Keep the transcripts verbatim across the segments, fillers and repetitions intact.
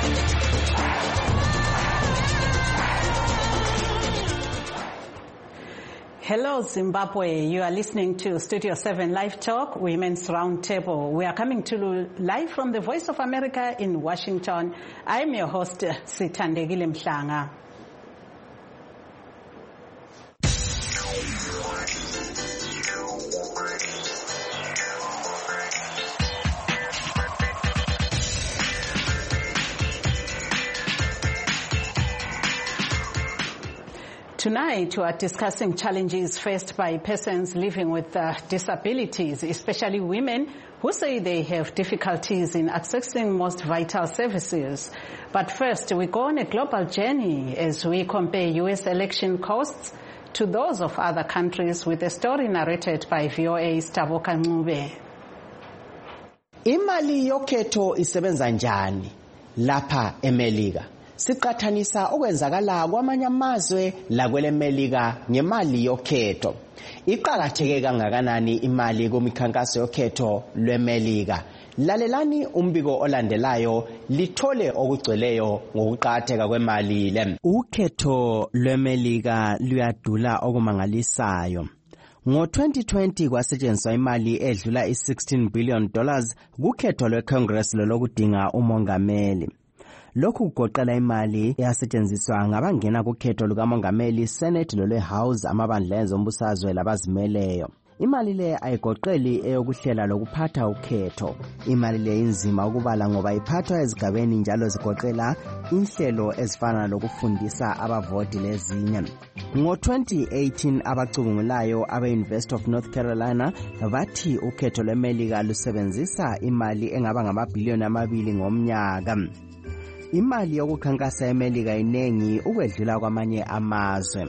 Hello, Zimbabwe. You are listening to Studio seven Live Talk, Women's Roundtable. We are coming to you live from the Voice of America in Washington. I'm your host, Sithandegile Mhlanga. Tonight, we are discussing challenges faced by persons living with uh, disabilities, especially women who say they have difficulties in accessing most vital services. But first, we go on a global journey as we compare U S election costs to those of other countries with a story narrated by V O A's Taboka Ncube. Imali yokhetho isebenza njani lapha eMelika? Siqathanisa okwenzakala kwamanye amazwe la kwele Melika ngemali yokhetho. Iqhakatheke kangakanani imali kumikhankaso yokhetho lweMelika? Lalelani umbiko olandelayo lithole okugcweleyo ngokuqhatheka kwemali le. Ukhetho lweMelika luyadula okumangalisayo. Ngo twenty twenty kwasetshenziswa imali edlula i-sixteen billion dollars kukhetho lweCongress lokudinga umongameli. Lokhu kugoqela imali eyasetshenziswa ngabangena kukhetho lukamongameli, Senate lolwe-House, amabandla ezombusazwe labazimeleyo. Imali le ayigoqeli eyokuhlela lokuphatha ukhetho. Imali le inzima ukubala ngoba iphathwa ezigabeni njalo zigoqela inhlelo ezifana lokufundisa abavoti lezinye. Ngo twenty eighteen abacubungulayo abe-University of North Carolina bathi ukhetho lweMelika lusebenzisa imali engaba ngamabhiliyoni amabili ngomnyaka. Imali yokukhankasa eMelika inengi ukwedlula kwamanye amazwe.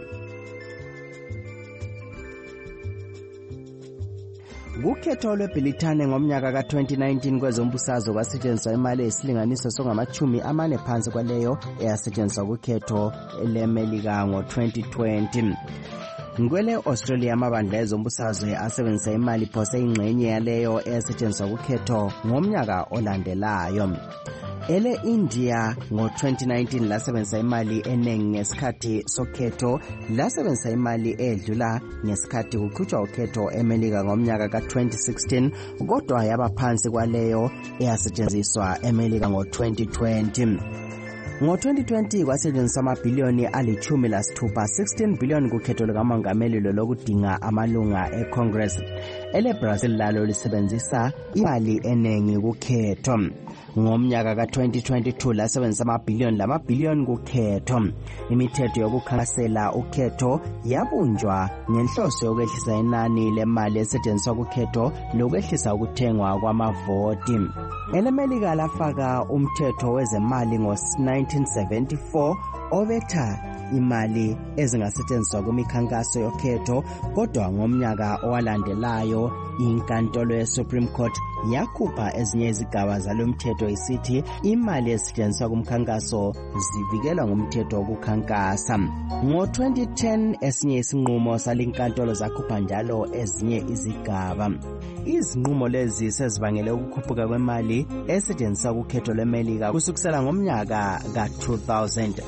Kukhetho lweBrithani ngomnyaka ka twenty nineteen kwezombusazwe kwasetshenziswa imali esilinganiso songamachumi amane phansi kwaleyo eyasetshenziswa kukhetho leMelika ngo twenty twenty. Ngwele Australia amabandla ezombusazwe asebenzisa imali phose ingxenye yaleyo eyasetshenziswa kukhetho ngomnyaka olandelayo. Ele India ngo twenty nineteen lasebenzisa imali enengi ngesikhathi sokhetho, lasebenzisa imali edlula ngesikhathi kuqhutshwa ukhetho eMelika ngomnyaka ka twenty sixteen, kodwa yaba phansi kwaleyo eyasetshenziswa eMelika ngo twenty twenty. Ngo twenty twenty kwasetshenziswa amabhiliyoni alichumi lasithupha, sixteen billion kukhetho lukamongameli lokudinga amalunga eCongress. Ele Brazil lalo lisebenzisa imali enengi kukhetho. Ngomnyaka ka twenty twenty-two lasebenzisa amabhiliyoni lamabhiliyoni kukhetho. Imithetho yokukhankasela ukhetho yabunjwa ngenhloso yokwehlisa inani lemali esetshenziswa kukhetho lokwehlisa ukuthengwa kwamavoti. EleMelika lafaka umthetho wezemali ngo nineteen seventy-four obetha imali ezingasetshenziswa kumikhankaso yokhetho, kodwa ngomnyaka owalandelayo inkantolo yeSupreme Court yakhupha ezinye izigaba zalomthetho isithi imali ezisetshenziswa kumkhankaso zivikelwa ngumthetho wokukhankasa. Ngo twenty ten esinye isinqumo salinkantolo zakhupha njalo ezinye izigaba. Izinqumo lezi sezibangele ukukhuphuka kwemali esetshenziswa kukhetho lweMelika kusukela ngomnyaka ka two thousand.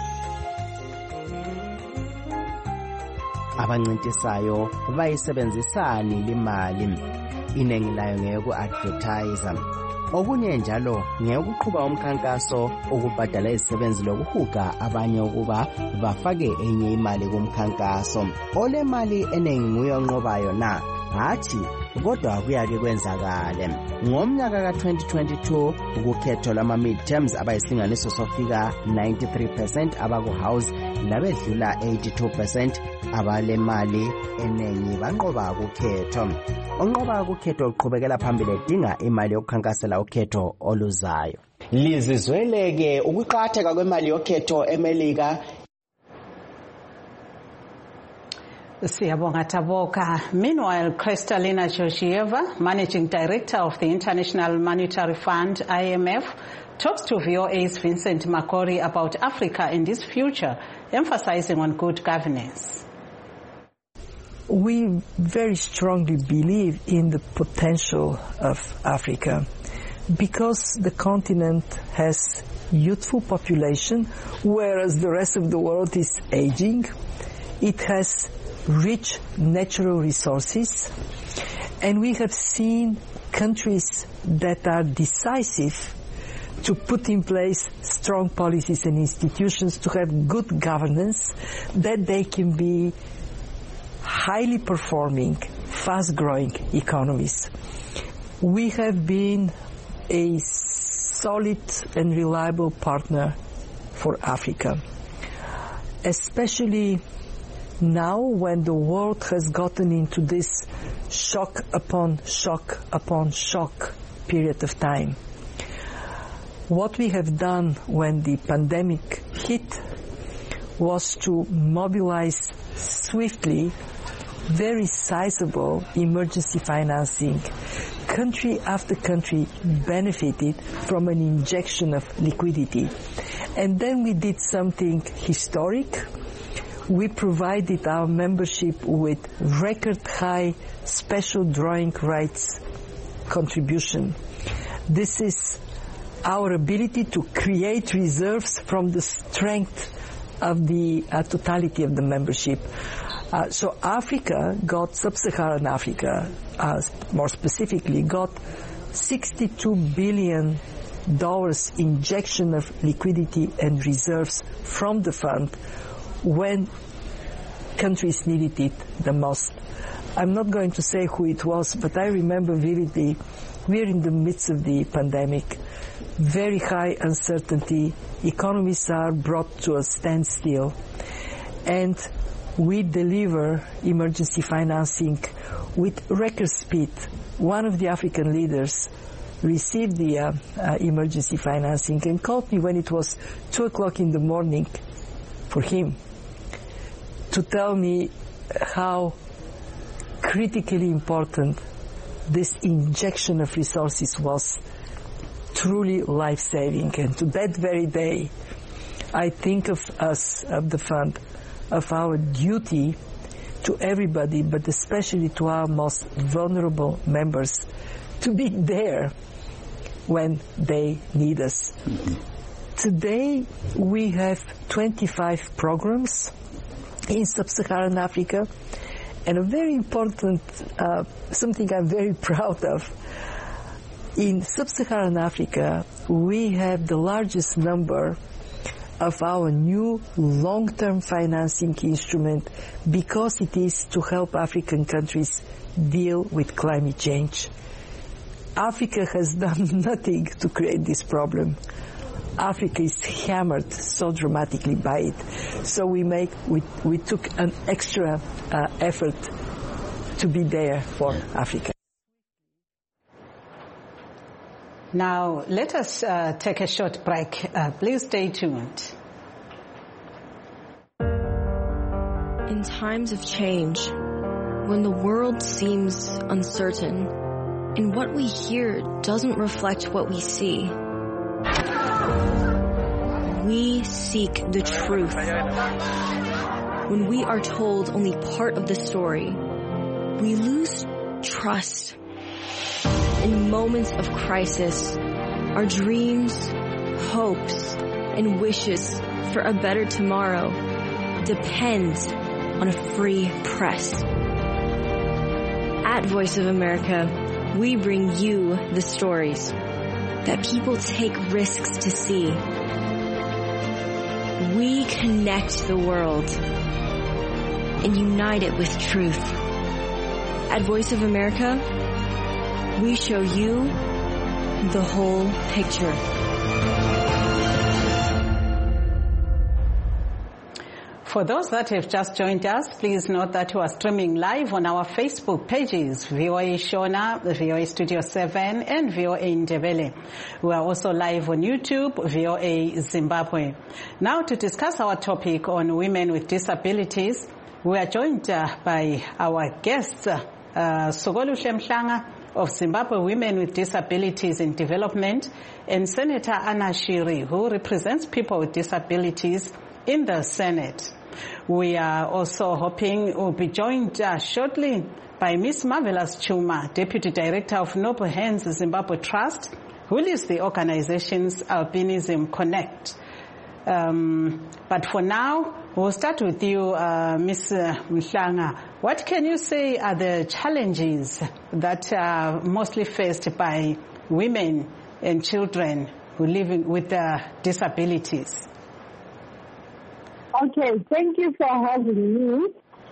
Abancintisayo bayisebenzisani limali? Inengi layo ngeyoku-advertise. Okunye njalo ngeyokuqhuba umkhankaso, ukubhadala izisebenzi lokuhuga abanye ukuba bafake enye imali kumkhankaso. Ole mali enengi nguye onqobayo na? Hathi kodwa kuyake kwenzakale. Ngomnyaka ka twenty twenty-two ukukhetho lama midterms abayisinganiso sofika ninety-three percent abaku-House labedlula eighty-two percent abale mali enengi banqoba ukukhetho. Onqoba ukukhetho uqhubekela phambili edinga imali yokukhankasela ukhetho oluzayo. Lizizweleke ukuqhatheka kwemali yokhetho eMelika. Siyabonga Taboka. Meanwhile, Kristalina Georgieva, Managing Director of the International Monetary Fund, I M F, talks to V O A's Vincent Makori about Africa and its future, emphasizing on good governance. We very strongly believe in the potential of Africa. because the continent has youthful population, whereas the rest of the world is aging. It has rich natural resources, and we have seen countries that are decisive to put in place strong policies and institutions to have good governance, that they can be highly performing, fast-growing economies. We have been a solid and reliable partner for Africa, especially now when the world has gotten into this shock upon shock upon shock period of time. What we have done when the pandemic hit was to mobilize swiftly very sizable emergency financing. Country after country benefited from an injection of liquidity. And then we did something historic. We provided our membership with record high special drawing rights contribution. This is our ability to create reserves from the strength of the uh, totality of the membership. Uh, so Africa got, sub-Saharan Africa, uh, more specifically, got sixty-two billion dollars injection of liquidity and reserves from the fund when countries needed it the most. I'm not going to say who it was, but I remember vividly, we're in the midst of the pandemic, very high uncertainty, economies are brought to a standstill, and we deliver emergency financing with record speed. One of the African leaders received the uh, uh, emergency financing and called me when it was two o'clock in the morning for him to tell me how critically important this injection of resources was, truly life-saving. And to that very day, I think of us, of the fund, of our duty to everybody, but especially to our most vulnerable members, to be there when they need us. Mm-hmm. Today, we have twenty-five programs in sub-Saharan Africa, and a very important, uh, something I'm very proud of, in sub-Saharan Africa, we have the largest number of our new long-term financing instrument because it is to help African countries deal with climate change. Africa has done nothing to create this problem. Africa is hammered so dramatically by it. So we make we we took an extra uh, effort to be there for Africa. Now let us uh, take a short break. Uh, please stay tuned. In times of change, when the world seems uncertain and what we hear doesn't reflect what we see, we seek the truth. When we are told only part of the story, we lose trust. In moments of crisis, our dreams, hopes, and wishes for a better tomorrow depend on a free press. At Voice of America, we bring you the stories that people take risks to see. We connect the world and unite it with truth. At Voice of America, we show you the whole picture. For those that have just joined us, please note that we are streaming live on our Facebook pages, V O A Shona, V O A Studio seven, and V O A Ndebele. We are also live on YouTube, V O A Zimbabwe. Now to discuss our topic on women with disabilities, we are joined uh, by our guests, uh, Sogoluhle Mhlanga of Zimbabwe Women with Disabilities in Development, and Senator Anna Shiri, who represents people with disabilities in the Senate. We are also hoping we'll be joined uh, shortly by Miss Marvelous Chuma, Deputy Director of Noble Hands Zimbabwe Trust, who leads the organization's Albinism Connect. Um, but for now, we'll start with you, uh, Miz Mhlanga. What can you say are the challenges that are mostly faced by women and children who live with uh, disabilities? Okay, thank you for having me.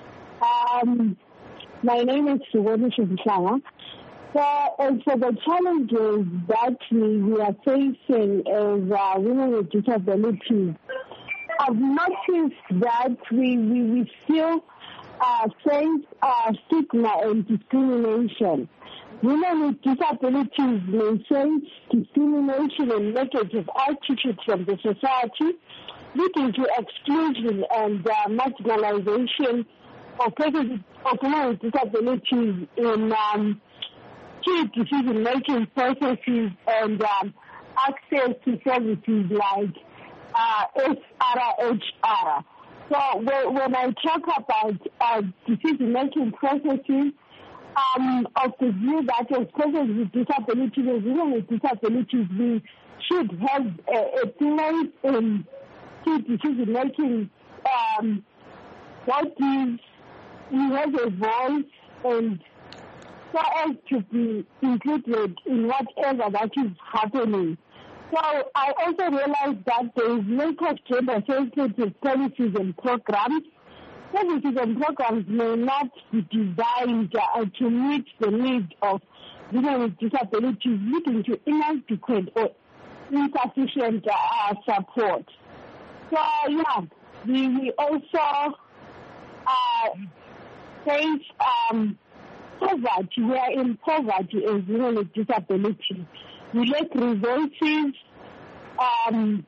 Um, my name is Suwonisha Mhlanga. So, and for the challenges that we, we are facing as uh, women with disabilities, I've noticed that we, we, we still uh, face uh, stigma and discrimination. Women with disabilities may face discrimination and negative attitudes from the society, leading to exclusion and uh, marginalization of persons of women with disabilities in um, key decision-making processes and um, access to services like uh, S R H R. So when, when I talk about uh, decision-making processes, um, of the view that as persons with disabilities, as women with disabilities, we should have a, a place in key decision-making um, that is, we have a voice and so as to be included in whatever that is happening. So I also realized that there is lack of gender-sensitive policies and programs. Services and programs may not be designed uh, to meet the needs of women with disabilities, leading to inadequate or insufficient uh, support. So yeah, we, we also uh, face um, poverty. We are in poverty as women with disabilities. We lack resources um,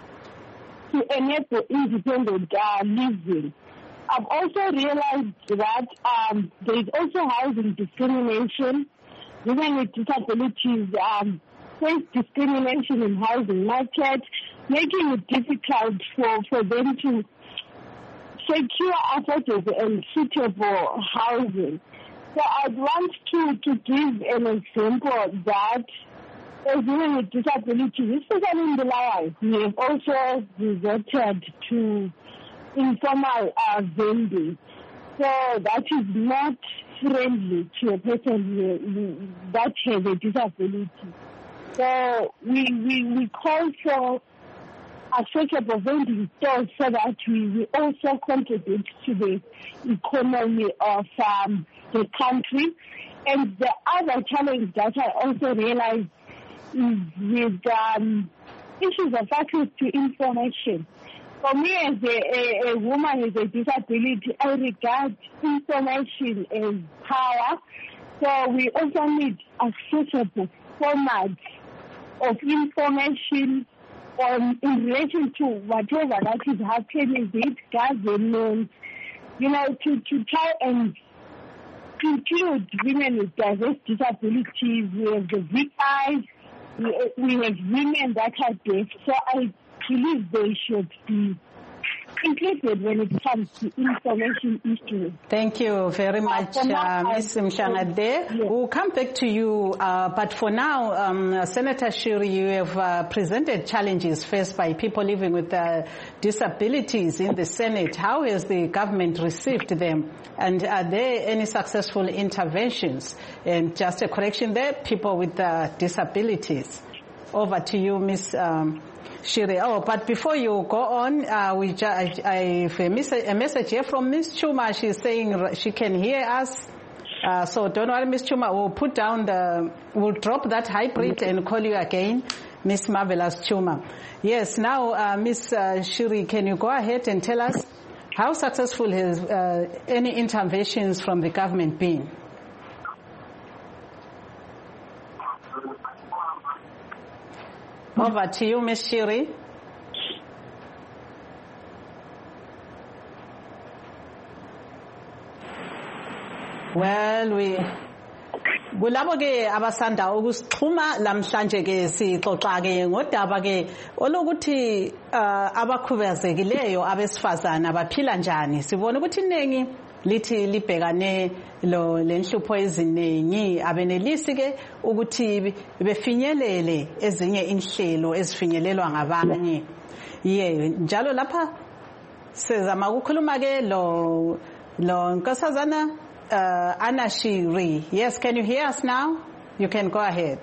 to enable independent uh, living. I've also realized that um, there is also housing discrimination. Women with disabilities um, face discrimination in housing market, making it difficult for, for them to secure affordable and suitable housing. So I'd want to, to give an example that as women with disabilities, especially in the Bulawayo, we have also resorted to informal uh, vending. So that is not friendly to a person that has a disability. So we, we, we call for accessible vending stores so that we, we also contribute to the economy of um, the country. And the other challenge that I also realized is with um, issues of access to information. For me, as a, a, a woman with a disability, I regard information as power. So we also need accessible formats of information on, in relation to whatever that is happening, be it government, you know, to, to try and include women with diverse disabilities. We have the V Is, we, we have women that are deaf. So I believe they should be included when it comes to information issues. Thank you very much, uh, uh, Miz Mhlanga. Yes. We'll come back to you, uh, but for now, um, Senator Shiri, you have uh, presented challenges faced by people living with uh, disabilities in the Senate. How has the government received them? And are there any successful interventions? And just a correction there, people with uh, disabilities. Over to you, Miz Um, Shiri. Oh, but before you go on, uh, we ju I, I have a, a message here from Miz Chuma. She's saying she can hear us. Uh, so don't worry, Miz Chuma. We'll put down the, we'll drop that hybrid and call you again, Miz Marvelous Chuma. Yes, now, uh, Miz Uh, Shiri, can you go ahead and tell us how successful has uh, any interventions from the government been? Over to you, Miz Shiri. Well, we kulabo ke abasanda ukusixhuma lamhlanje ke sixoxa ke ngodaba ke olokuthi abakhubazekileyo abesifazana baphila njani. Sibona ukuthi inengi lithi libhekane lo lenhlupho eziningi abenelisi ke ukuthi befinyelele ezinye inhlelo ezifinyelelwa ngabanye. Ye njalo lapha sezama ukukhuluma ke lo lo Nkosazana uh, Anna Shiri. Yes, can you hear us now? You can go ahead.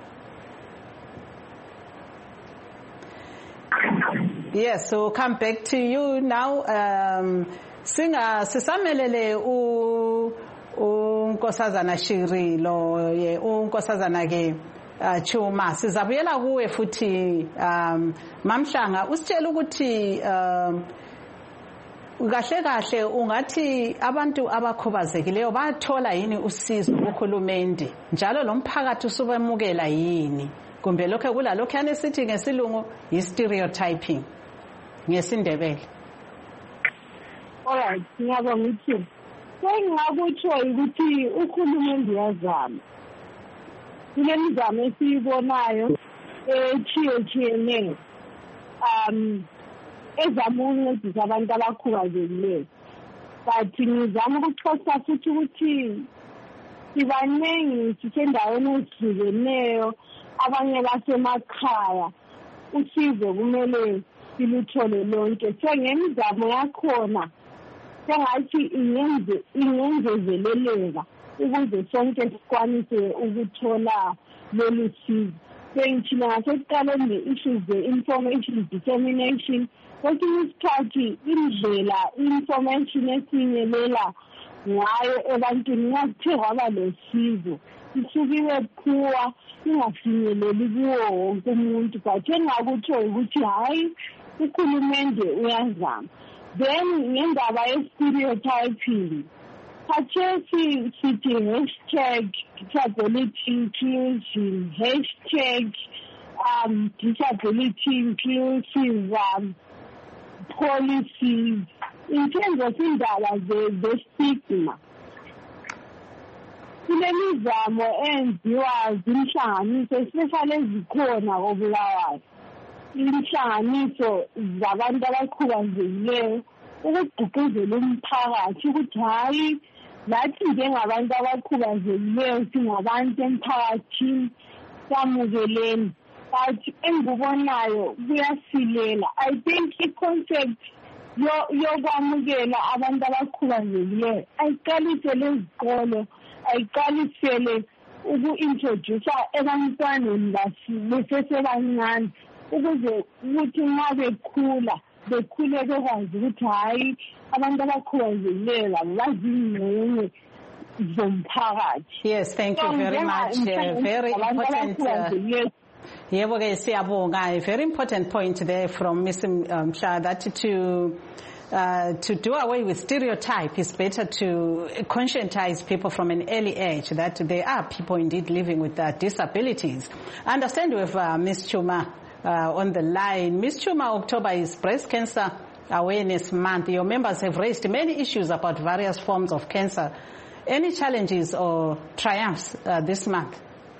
Yes, so come back to you now. Um, Singa sisamelele u uNkosazana Shiri lo ye uNkosazana ke Chuma sizabuyela kuwe futhi um Mamhlanga usitshela ukuthi um kahle kahle ungathi abantu abakhubazekileyo bathola yini usizo kuhulumende njalo lo mphakathi usubemukela yini kumbe lokho kulalokho yana sithi ngesilungu yi stereotyping ngesindebele. Alright, ngiyabonga ukuthi sengakutsho ukuthi ukhulumende uyazama. Kulemizamo esiyibonayo echiyechiyene um ezama ukuncedisa abantu abakhubazekileyo. But ngizama ukuxoxa futhi ukuthi sibaningi sisendaweni ezihlukeneyo abanye basemakhaya usizo kumele siluthole lonke. Sengemizamo yakhona sengathi ingenze ingenzezeleleka ukuze sonke sikwanise ukuthola lolu sizo. Sengithina ngasekuqaleni le-issues ze-information dissemination kwesinye isikhathi indlela i-information esinyelela ngayo ebantwini ngakuthe kwaba losizo isukiwe kuwa ingafinyeleli kuwo wonke umuntu but engakutsho ukuthi hhayi ukhulumende uyazama. Then ngendaba ye-stereotyping khathesi sithi hashtag disability inclusion, hashtag um, disability inclusive um, policies in terms of indaba ze-stigma. Kulemizamo enziwa zinhlanganiso especially ezikhona koBulawayo. Inhlanganiso zabantu abakhubazekileyo ukugqugquzela umphakathi ukuthi hayi lathi njengabantu abakhubazekileyo singabantu emphakathini samukeleni. But engikubonayo kuyasilela. I think i-concept yokwamukela abantu abakhubazekileyo ayiqalise lezikolo ayiqalisele uku-introduce ebantwaneni besesebancane ukuze ukuthi nxa bekhula bekhule bekwazi ukuthi hhayi abantu abakhubazekileyo labo bazingxenye zomphakathi. Yes, thank you very much. Uh, very important. Uh, Yebo ke siyabonga. A very important point there from Miz Mhla that to uh, to do away with stereotype is better to conscientize people from an early age that there are people indeed living with uh, disabilities. I understand we have uh, Miz Chuma uh, on the line. Miz Chuma, October is Breast Cancer Awareness Month. Your members have raised many issues about various forms of cancer. Any challenges or triumphs uh, this month?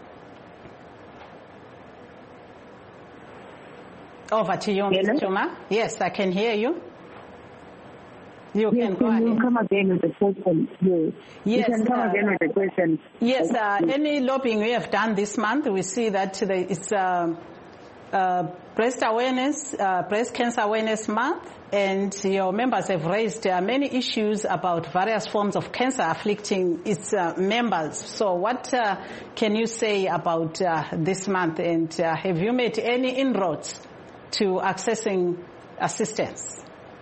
Over to you, Miz Chuma. Yes, I can hear you. You yes, can go can ahead. You come again with the question? Yes. Yes, you can come uh, again with the question. Yes, uh, any lobbying we have done this month, we see that the, it's uh, uh, breast awareness, uh, breast cancer awareness month, and your members have raised uh, many issues about various forms of cancer afflicting its uh, members. So what uh, can you say about uh, this month, and uh, have you made any inroads to accessing assistance?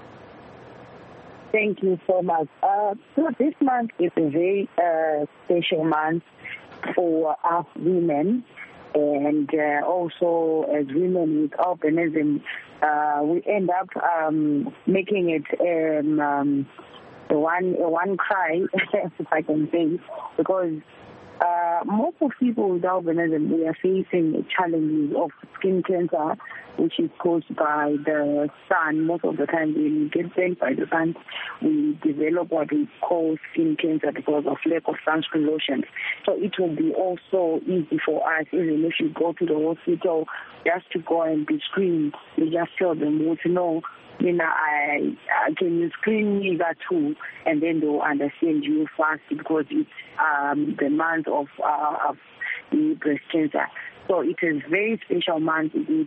Thank you so much. Uh, so this month is a very uh, special month for us women, and uh, also as women with albinism, uh, we end up um, making it um, um, a one a one cry, if I can say, because uh, most of people with albinism, we are facing challenges of skin cancer which is caused by the sun. Most of the time when we get burnt by the sun, we develop what we call skin cancer because of lack of sunscreen lotion. So it will be also easy for us, even if you go to the hospital, just to go and be screened. You just tell them what to know. You know, I, I can you screen me that too, and then they'll understand you fast because it's um, the month of, uh, of the breast cancer. So it is very special month because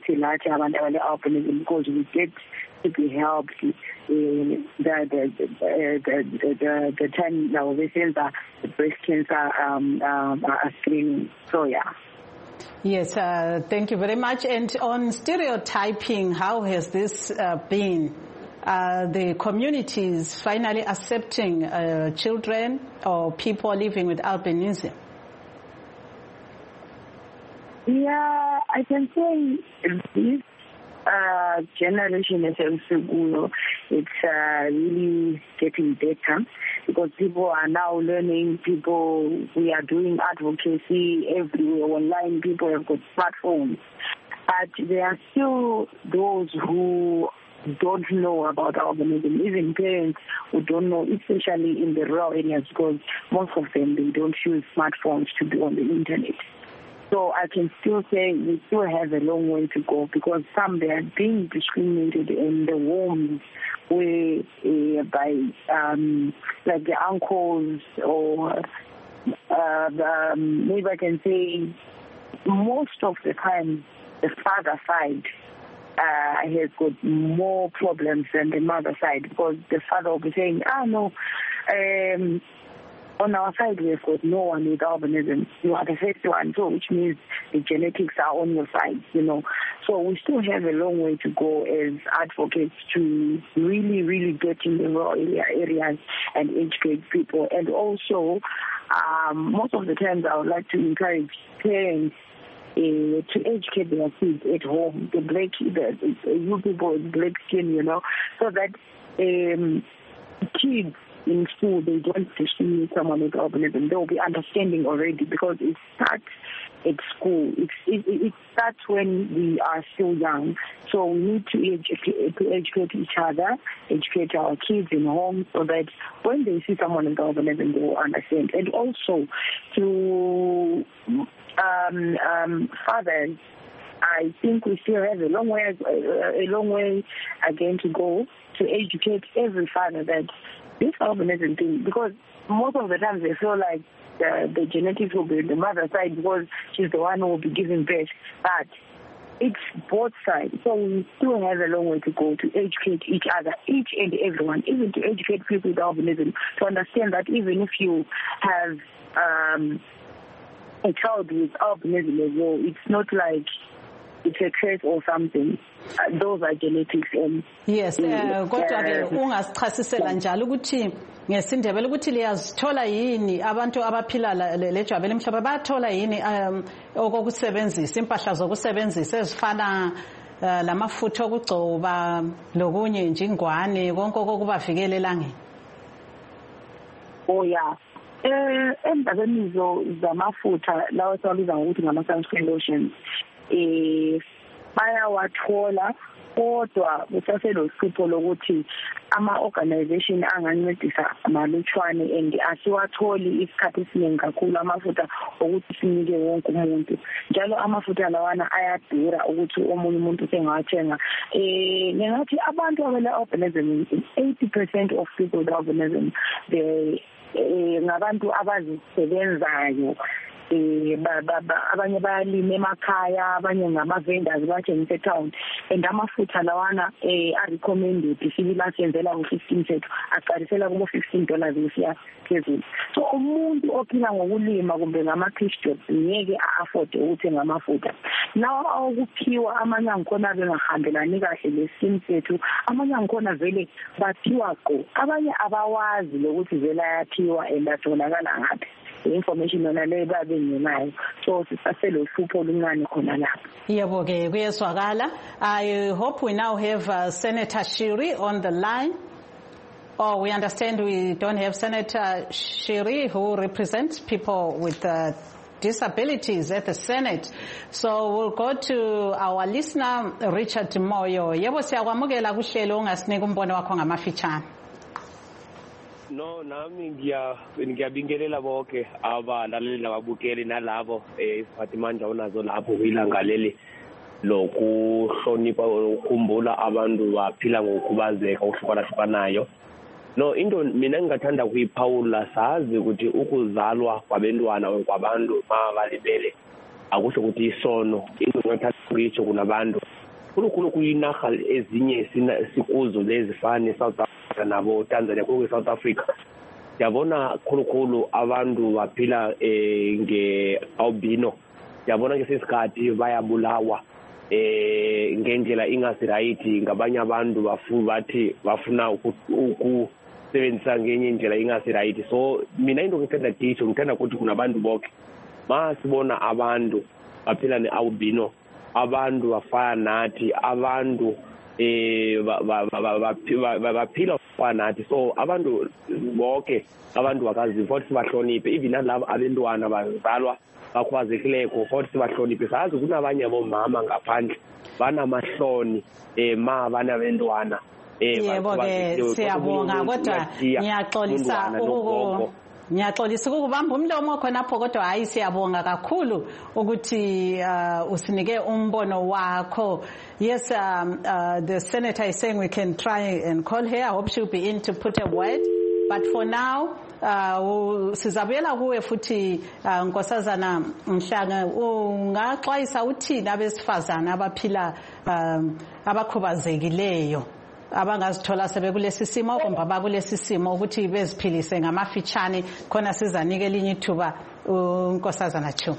we get to be helped uh, the, the, the, the, the, the time now we send the breast cancer um, um, uh, screening. So yeah. Yes, uh, thank you very much. And on stereotyping, how has this uh, been? Uh, the communities finally accepting uh, children or people living with albinism? Yeah, I can say this uh, generation is also, it's uh, really getting better because people are now learning, people, we are doing advocacy everywhere online, people have got smartphones. But there are still those who don't know about albinism, even parents who don't know, especially in the rural areas because most of them, they don't use smartphones to be on the internet. So I can still say we still have a long way to go because some they are being discriminated in the homes where uh, by um, like the uncles or uh, the, um, maybe I can say most of the time the father side uh, has got more problems than the mother side because the father will be saying, ah no, um, on our side, we've got no one with albinism. You are the first one, so which means the genetics are on your side, you know. So we still have a long way to go as advocates to really, really get in the rural area, areas and educate people. And also, um, most of the times I would like to encourage parents uh, to educate their kids at home, the black, the, the you people with black skin, you know, so that um, kids in school, they don't discriminate someone with albinism. They will be understanding already because it starts at school. It's, it, it starts when we are still young. So we need to educate, to educate each other, educate our kids in home so that when they see someone with albinism, they will understand. And also to um, um, fathers, I think we still have a long way, a long way again to go to educate every father that this albinism thing, because most of the time they feel like the, the genetics will be on the mother side because she's the one who will be giving birth, but it's both sides. So we still have a long way to go to educate each other, each and everyone, even to educate people with albinism, to understand that even if you have um, a child with albinism as well, it's not like it's a curse or something. Uh, those are genetics. And yes, uh, kodwa ke ungasichasisela njalo ukuthi ngesindebele ukuthi liyazithola yini abantu abaphila lejwabe lemhlaba bathola yini okokusebenzisa impahla zokusebenzisa ezifana lamafutha okugcoba lokunye nje ingwane konke okubavikela elangeni. Oh yeah. Eh endabeni zamafutha lawo siwabiza ngokuthi ngama sunscreen lotions eh bayawathola kodwa kusaselo sipho lokuthi ama organization angancedisa malutshwane and asiwatholi isikhathi esiningi kakhulu amafutha ukuthi sinike wonke umuntu njalo amafutha lawana ayadura ukuthi omunye umuntu sengawathenga eh ngingathi abantu abale albinism eighty percent of people with albinism they ngabantu abazisebenzayo eh abanye bayalima emakhaya abanye ngama-vendors bathengisa etown and amafutha lawana eh a-recommended sibila senzela ku-fifteen sethu aqalisela kubo-fifteen dollars kusiya phezulu. So umuntu ophila ngokulima kumbe ngama-cash jobs ngeke a-afford ukuthenga amafutha. Lawa awokuphiwa amanye angikhona bengahambelani kahle lesimo sethu, amanye angikhona vele baphiwa qo, abanye abawazi lokuthi vele ayaphiwa and atholakala ngaphi. Information on le babe ngenayo so sisaselo hlupho oluncane khona lapha. Yebo ke kuyeswakala. I hope we now have uh, Senator Shiri on the line. Oh, we understand we don't have Senator Shiri who represents people with uh, Disabilities at the Senate. So we'll go to our listener, Richard Moyo. Yebo siyakwamukela kuhlelo ungasinika umbono wakho ngamafitshane. No, nami ngiya ngiyabingelela bonke abalaleli nababukeli nalabo eh Fatimanja unazo lapho kwilangaleli lokuhlonipha ukukhumbula abantu baphila ngokukhubazeka okuhlukahlukanayo. No, into mina ngingathanda kuyiphawula sazi ukuthi ukuzalwa kwabantwana kwabantu mabalibele akusho ukuthi isono. Into ngingathanda ukuyitsho kunabantu khulukhulu kuyinaga ezinye sikuzo lezifane South Africa nabo Tanzania ku South Africa. Yabona khulukhulu abantu baphila eh nge albino. Yabona ngesikhathi bayabulawa eh ngendlela ingasi right ngabanye abantu bafu bathi bafuna ukusebenzisa ngenye indlela ingasi right. So mina into ngithanda ditho ngithanda ukuthi kunabantu bonke masibona abantu baphila ne-albino, abantu bafana nathi, abantu eh baphila bafana nathi. So abantu bonke abantu bakazi futhi sibahloniphe, even nalabo abantwana bazalwa bakhubazekileko futhi sibahloniphe. Sazi kunabanye abomama ngaphandle banamahloni eh ma banabantwana eh yebo ke siyabonga kodwa ngiyaxolisa ukuku Ngiyaxolisa ukubamba umlomo khonapho kodwa hayi siyabonga kakhulu ukuthi uh, usinike umbono wakho. Yes, um, uh, the senator is saying we can try and call her. I hope she'll be in to put a word. But for now, uh, sizabuyela kuwe futhi uh, Nkosazana Mhlanga, ungaxwayisa uthini abesifazana abaphila um, abakhubazekileyo abangazithola sebekulesi simo kumbe bakulesi simo ukuthi beziphilise ngamafitshane khona sizanike elinye ithuba uNkosazana Chuma.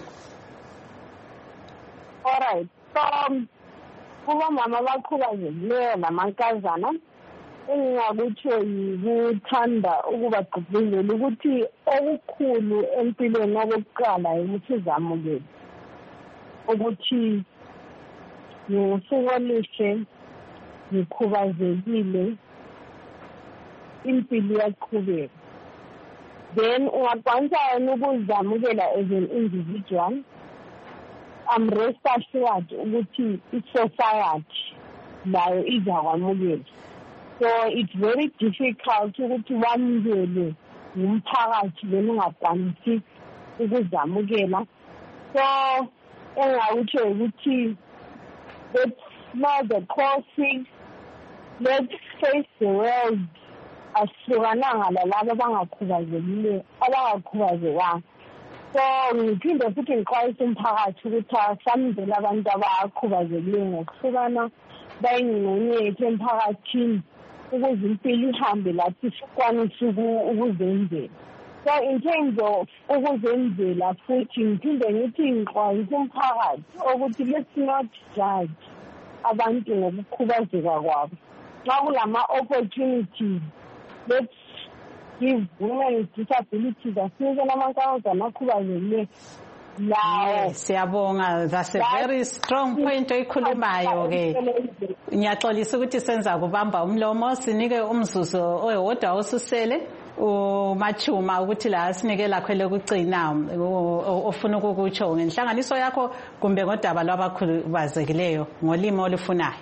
All right. So kuba mama bakhubazekileyo namankazana engakutsho yikuthanda ukubagqugquzela ukuthi okukhulu empilweni okokuqala ukuthi uzamukele ukuthi ngosuku oluhle ngikhubazekile impilo iyaqhubeka. Then ungakwanisa yena ukuzamukela as an individual. I'm rest assured ukuthi i-society nayo izakwamukela. So it's very difficult ukuthi wamukele umphakathi then ungakwanisi ukuzamukela. So engakutsho ukuthi let's know the causes, let's face the world asihlukananga lalabo abangakhubazekile abangakhubazekanga. So ngiphinde futhi ngiqwayisa umphakathi ukuthi asamuzele abantu abakhubazekile ngokuhlukana bayingxenye yethu emphakathini ukuze impilo ihambe lathi sikwanise ukuzenzela. So in terms of ukuzenzela futhi ngiphinde ngithi ngiqwayisa umphakathi ukuthi let's not judge abantu ngokukhubazeka kwabo. Xa kulama opportunities, let's give women with disabilities asinike namankazana akhubazekile lawo. Siyabonga, that's a very strong point oyikhulumayo ke. Ngiyaxolisa ukuthi senza kubamba umlomo, sinike umzuzu oyodwa osusele uMachuma ukuthi la sinike lakho lokugcina ofuna ukukutsho ngenhlanganiso yakho kumbe ngodaba lwabakhubazekileyo ngolimo olufunayo.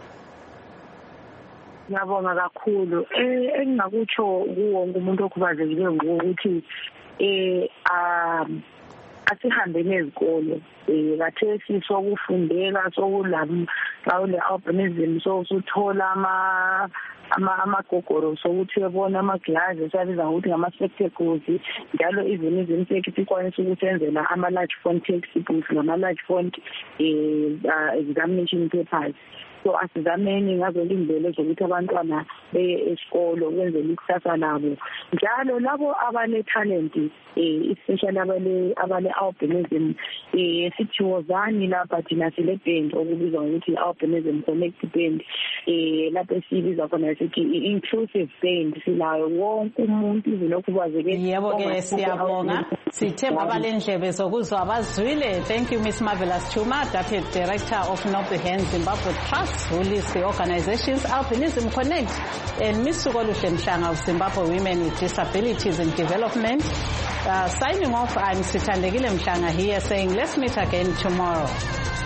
Ngiyabonga kakhulu. Eh engingakutsho kuwonke umuntu okhubazekileyo ukuthi eh um asihambe nezikole eh kathesi sokufundela sokulami lawule albinism so usuthola ama ama amagogoro sokuthi yabona amaglass asabiza ukuthi ngama spectacles njalo even izinto sikwanisa ukusenzela ama large font textbooks nama large font eh examination papers. So asizameni ngazo indlela zokuthi abantwana beye esikolo kwenzela ikusasa labo njalo labo abane talent eh especially abale abale albinism eh sithiwozani lapha thina sile band okubizwa ukuthi albinism connect band eh lapha sibiza khona sithi inclusive band silayo wonke umuntu izilokhubazeke. Yebo ke siyabonga sithe babalendlebe zokuzwa abazwile. Thank you Miss Marvelous Chuma, Deputy Director of Noble Hands Zimbabwe Trust. Marks, who leads the organization's Albinism Connect, and Miss Sugoluhle Mhlanga of Zimbabwe Women with Disabilities in Development. Uh, signing off, I'm Sithandekile Mhlanga here saying let's meet again tomorrow.